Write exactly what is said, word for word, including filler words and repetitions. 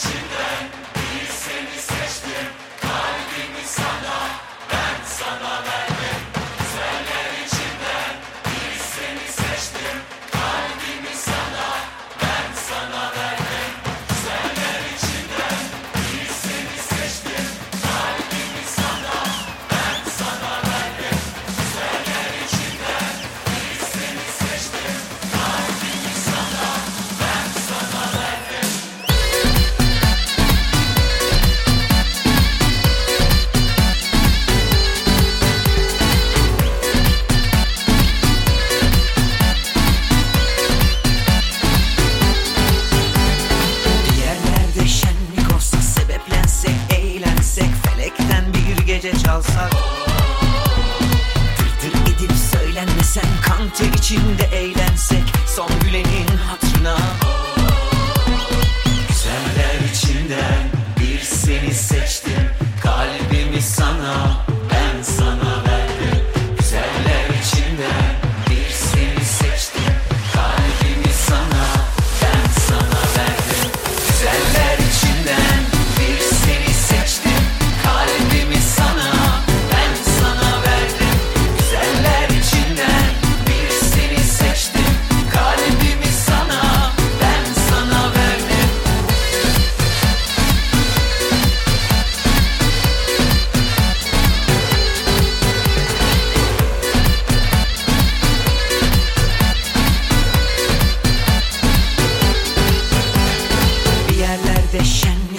gece çalsak, tır edip söylenmesen, kan ter içinde eğlensek, son gülenin hatırına. Güzeller içinden bir seni seçtim, kalbimi sana, ben sana verdim. Güzeller içinden bir seni seçtim, kalbimi sana, ben sana verdim. Güzeller içinden bir seni seçtim, kalbimi sana, ben sana verdim. Güzeller içinden bir seni seçtim, kalbimi sana, ben sana verdim. Bir yerlerde şen